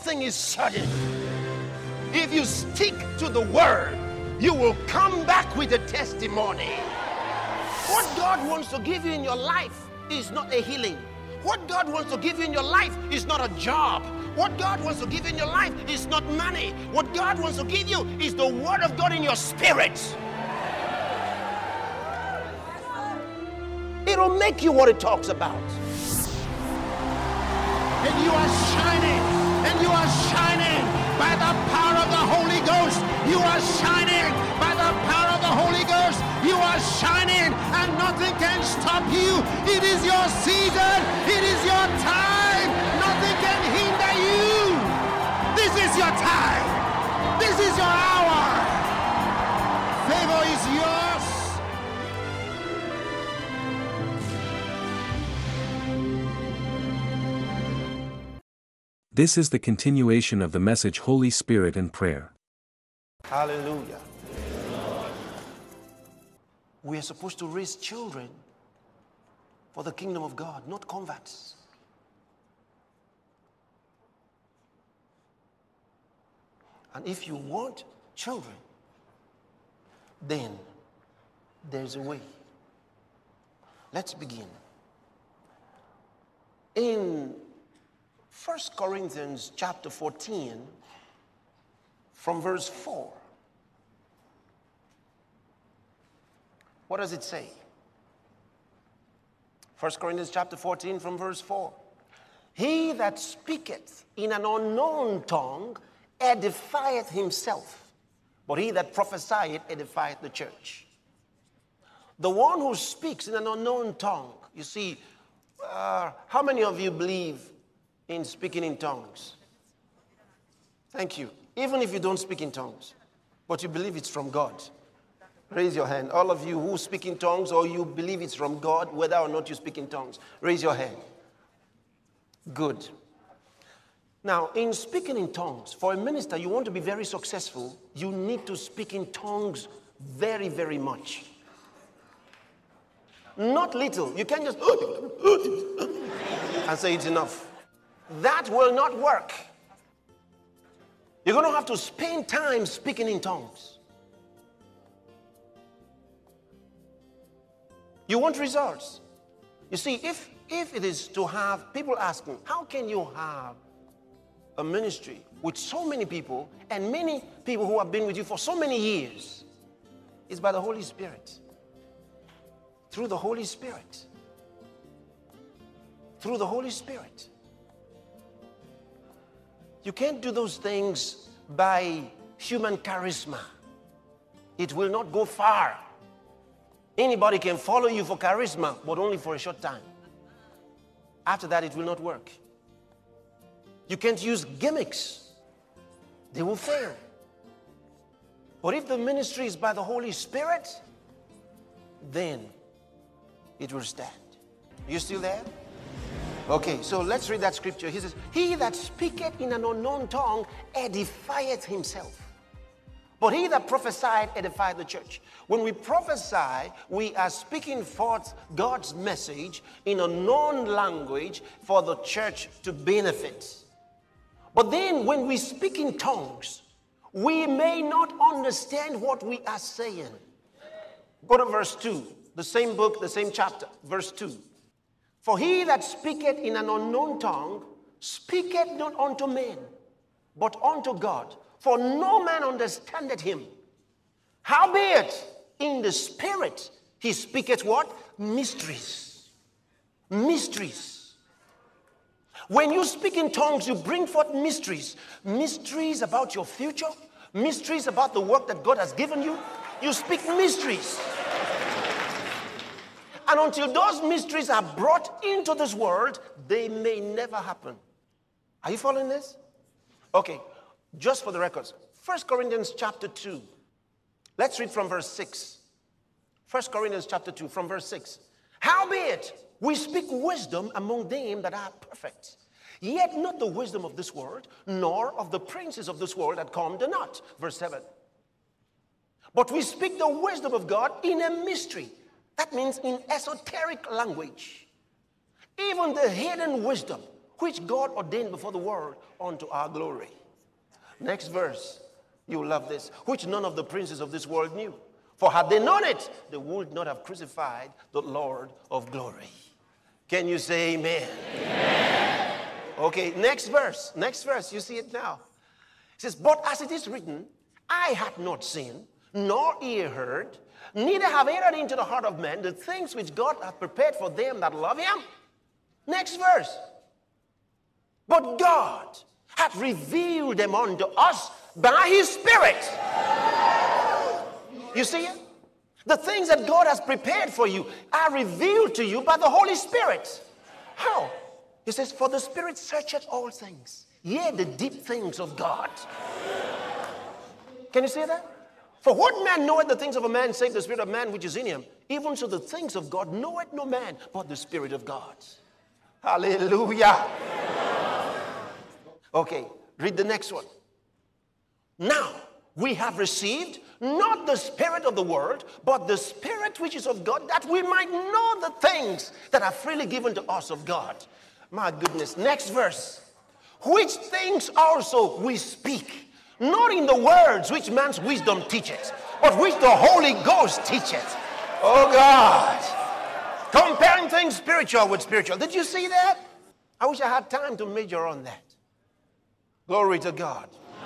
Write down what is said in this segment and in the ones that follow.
thing is certain. If you stick to the word, you will come back with a testimony. What God wants to give you in your life is not a healing. What God wants to give you in your life is not a job. What God wants to give you in your life is not money. What God wants to give you is the word of God in your spirit. It'll make you what it talks about. And you are shining. And you are shining by the power of the Holy Ghost. You are shining by the power of the Holy Ghost. You are shining and nothing can stop you. It is your season. It is your time. Nothing can hinder you. This is your time. This is your hour. Favor is yours. This is the continuation of the message Holy Spirit and Prayer. Hallelujah. We are supposed to raise children for the kingdom of God, not converts. And if you want children, then there's a way. Let's begin. In 1 Corinthians chapter 14, from verse 4. What does it say? 1 Corinthians chapter 14 from verse 4. He that speaketh in an unknown tongue edifieth himself, but he that prophesieth edifieth the church. The one who speaks in an unknown tongue, you see, how many of you believe in speaking in tongues? Thank you. Even if you don't speak in tongues, but you believe it's from God. Raise your hand. All of you who speak in tongues or you believe it's from God, whether or not you speak in tongues, raise your hand. Good. Now, in speaking in tongues, for a minister, you want to be very successful, you need to speak in tongues very, very much. Not little. You can't just and say it's enough. That will not work. You're going to have to spend time speaking in tongues. You want results. You see, if it is to have people asking, how can you have a ministry with so many people and many people who have been with you for so many years? It's by the Holy Spirit. Through the Holy Spirit. Through the Holy Spirit. You can't do those things by human charisma. It will not go far. Anybody can follow you for charisma, but only for a short time. After that, it will not work. You can't use gimmicks. They will fail. But if the ministry is by the Holy Spirit, then it will stand. You still there? Okay, so let's read that scripture. He says, he that speaketh in an unknown tongue edifieth himself. But he that prophesied edifieth the church. When we prophesy, we are speaking forth God's message in a known language for the church to benefit. But then when we speak in tongues, we may not understand what we are saying. Go to verse 2, the same book, the same chapter, verse 2. For he that speaketh in an unknown tongue speaketh not unto men, but unto God. For no man understandeth him. Howbeit, in the spirit, he speaketh what? Mysteries. Mysteries. When you speak in tongues, you bring forth mysteries. Mysteries about your future. Mysteries about the work that God has given you. You speak mysteries. And until those mysteries are brought into this world, they may never happen. Are you following this? Okay. Just for the records, 1 Corinthians chapter 2. Let's read from verse 6. 1 Corinthians chapter 2 from verse 6. Howbeit, we speak wisdom among them that are perfect, yet not the wisdom of this world, nor of the princes of this world that come to naught. Verse 7. But we speak the wisdom of God in a mystery. That means in esoteric language. Even the hidden wisdom, which God ordained before the world unto our glory. Next verse, you love this. Which none of the princes of this world knew. For had they known it, they would not have crucified the Lord of glory. Can you say amen? Amen. Okay, next verse. Next verse, you see it now. It says, but as it is written, eye hath not seen, nor ear heard, neither have entered into the heart of man the things which God hath prepared for them that love him. Next verse. But God hath revealed them unto us by his Spirit. You see it? The things that God has prepared for you are revealed to you by the Holy Spirit. How? He says, for the Spirit searcheth all things, yea, the deep things of God. Can you see that? For what man knoweth the things of a man, save the spirit of man which is in him? Even so the things of God knoweth no man, but the Spirit of God. Hallelujah. Okay, read the next one. Now, we have received not the spirit of the world, but the Spirit which is of God, that we might know the things that are freely given to us of God. My goodness. Next verse. Which things also we speak, not in the words which man's wisdom teacheth, but which the Holy Ghost teacheth. Oh God. Comparing things spiritual with spiritual. Did you see that? I wish I had time to major on that. Glory to God.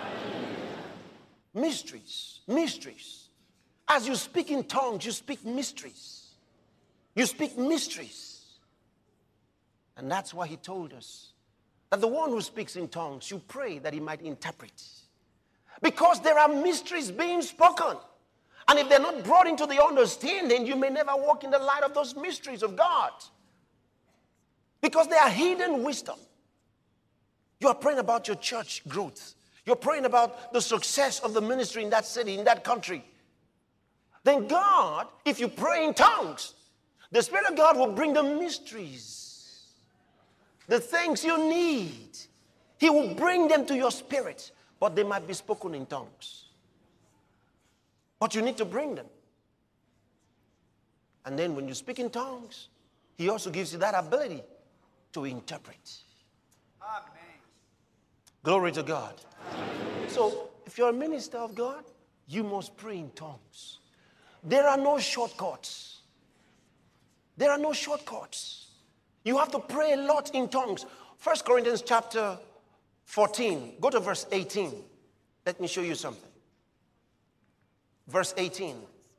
Mysteries. Mysteries. As you speak in tongues, you speak mysteries. You speak mysteries. And that's why he told us that the one who speaks in tongues, you pray that he might interpret. Because there are mysteries being spoken. And if they're not brought into the understanding, you may never walk in the light of those mysteries of God. Because they are hidden wisdom. You are praying about your church growth. You're praying about the success of the ministry in that city, in that country. Then God, if you pray in tongues, the Spirit of God will bring the mysteries, the things you need. He will bring them to your spirit, but they might be spoken in tongues. But you need to bring them. And then when you speak in tongues, he also gives you that ability to interpret. Amen. Glory to God. Amen. So, if you're a minister of God, you must pray in tongues. There are no shortcuts. There are no shortcuts. You have to pray a lot in tongues. 1 Corinthians chapter 14. Go to verse 18. Let me show you something. Verse 18.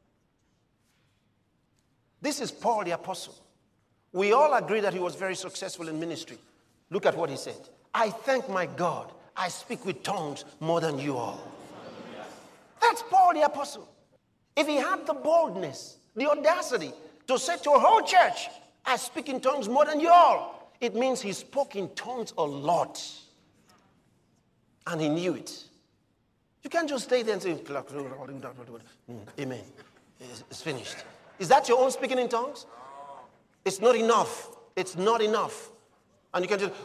This is Paul the apostle. We all agree that he was very successful in ministry. Look at what he said. I thank my God, I speak with tongues more than you all. That's Paul the apostle. If he had the boldness, the audacity to say to a whole church, I speak in tongues more than you all, it means he spoke in tongues a lot. And he knew it. You can't just stay there and say, amen. It's finished. Is that your own speaking in tongues? It's not enough. It's not enough. And you can just,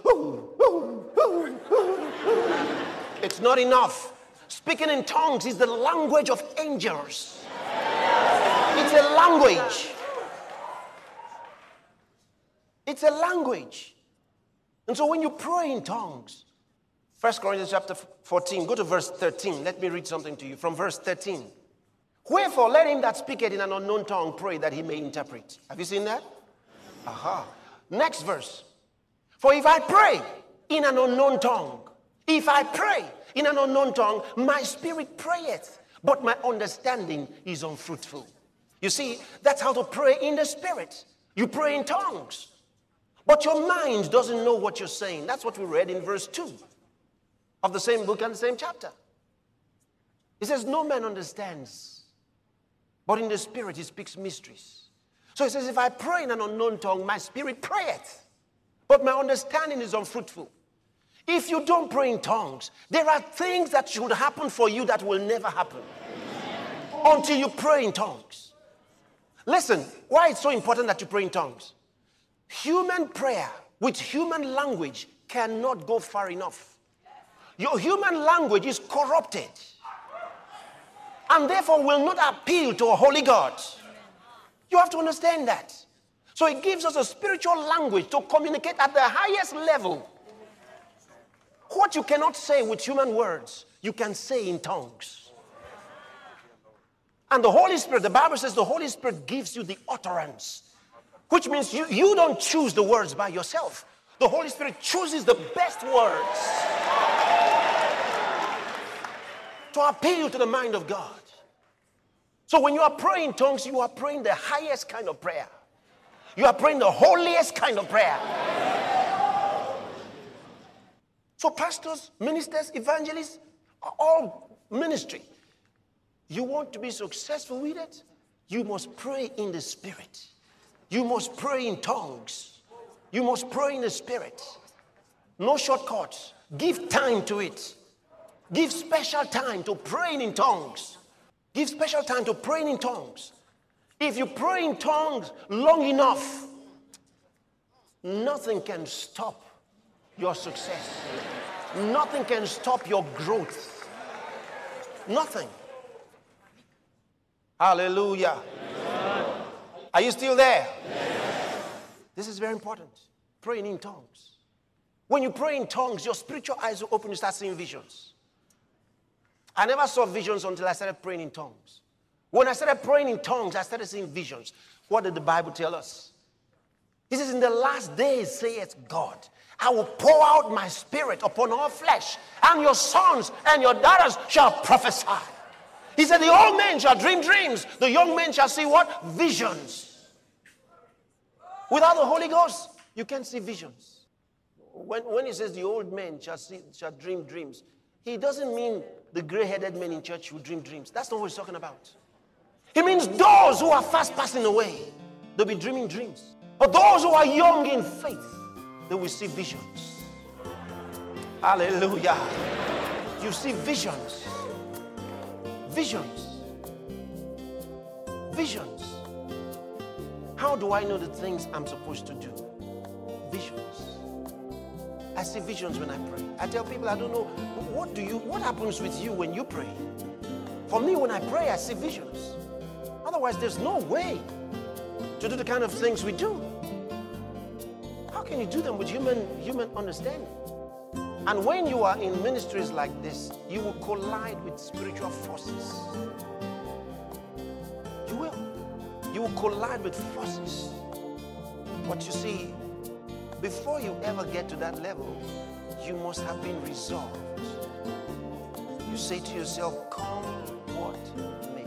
it's not enough. Speaking in tongues is the language of angels. It's a language. It's a language. And so when you pray in tongues, 1 Corinthians chapter 14, go to verse 13. Let me read something to you from verse 13. Wherefore, let him that speaketh in an unknown tongue pray that he may interpret. Have you seen that? Aha. Next verse. For if I pray in an unknown tongue, if I pray in an unknown tongue, my spirit prayeth, but my understanding is unfruitful. You see, that's how to pray in the spirit. You pray in tongues, but your mind doesn't know what you're saying. That's what we read in verse 2 of the same book and the same chapter. It says, no man understands, but in the spirit he speaks mysteries. So it says, if I pray in an unknown tongue, my spirit prayeth, but my understanding is unfruitful. If you don't pray in tongues, there are things that should happen for you that will never happen until you pray in tongues. Listen, why it's so important that you pray in tongues? Human prayer with human language cannot go far enough. Your human language is corrupted and therefore will not appeal to a holy God. You have to understand that. So it gives us a spiritual language to communicate at the highest level What you cannot say with human words, you can say in tongues. And the Holy Spirit, the Bible says the Holy Spirit gives you the utterance, which means you don't choose the words by yourself. The Holy Spirit chooses the best words to appeal to the mind of God. So when you are praying in tongues, you are praying the highest kind of prayer. You are praying the holiest kind of prayer. So pastors, ministers, evangelists, all ministry. You want to be successful with it? You must pray in the Spirit. You must pray in tongues. You must pray in the Spirit. No shortcuts. Give time to it. Give special time to praying in tongues. Give special time to praying in tongues. If you pray in tongues long enough, nothing can stop your success. Nothing can stop your growth. Nothing. Hallelujah. Amen. Are you still there? Yes. This is very important. Praying in tongues. When you pray in tongues, your spiritual eyes will open, you start seeing visions. I never saw visions until I started praying in tongues. When I started praying in tongues, I started seeing visions. What did the Bible tell us? He says, in the last days, saith God, I will pour out my Spirit upon all flesh, and your sons and your daughters shall prophesy. He said, the old men shall dream dreams. The young men shall see what? Visions. Without the Holy Ghost, you can't see visions. When he says the old men shall dream dreams, he doesn't mean the gray-headed men in church who dream dreams. That's not what he's talking about. He means those who are fast passing away, they'll be dreaming dreams. But those who are young in faith, they will see visions. Hallelujah. You see visions. Visions. Visions. How do I know the things I'm supposed to do? Visions. I see visions when I pray. I tell people, I don't know, what happens with you when you pray? For me, when I pray, I see visions. Otherwise, there's no way to do the kind of things we do. How can you do them with human understanding? And when you are in ministries like this, you will collide with spiritual forces. You will. You will collide with forces. But you see, before you ever get to that level, you must have been resolved. You say to yourself, come what may.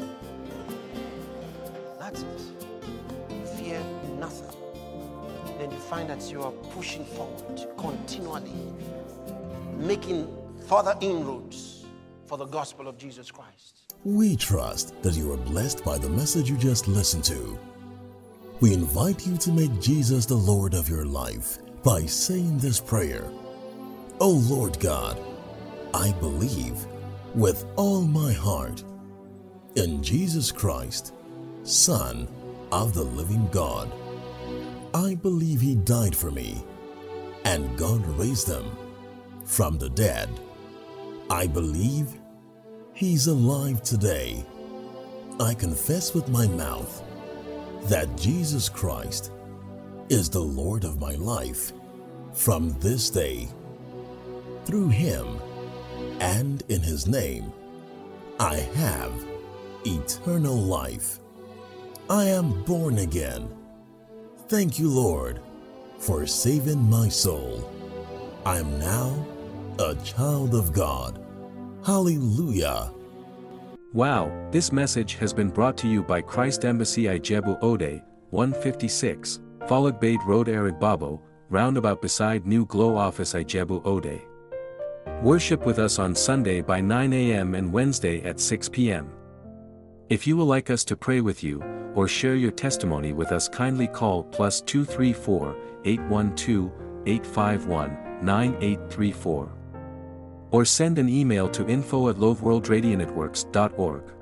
That's it. You fear nothing. Then you find that you are pushing forward continually, making further inroads for the gospel of Jesus Christ. We trust that you are blessed by the message you just listened to. We invite you to make Jesus the Lord of your life by saying this prayer. O Lord God, I believe with all my heart in Jesus Christ, Son of the living God. I believe He died for me and God raised Him from the dead. I believe He's alive today. I confess with my mouth that Jesus Christ is the Lord of my life from this day. Through Him and in His name, I have eternal life. I am born again. Thank you, Lord, for saving my soul. I am now a child of God. Hallelujah. Wow, this message has been brought to you by Christ Embassy Ijebu Ode, 156, Folog Bade Road Arigbabo, roundabout beside New Glow Office Ijebu Ode. Worship with us on Sunday by 9 a.m. and Wednesday at 6 p.m. If you would like us to pray with you, or share your testimony with us, kindly call +234 812 851 9834. Or send an email to info@loveworldradionetworks.org.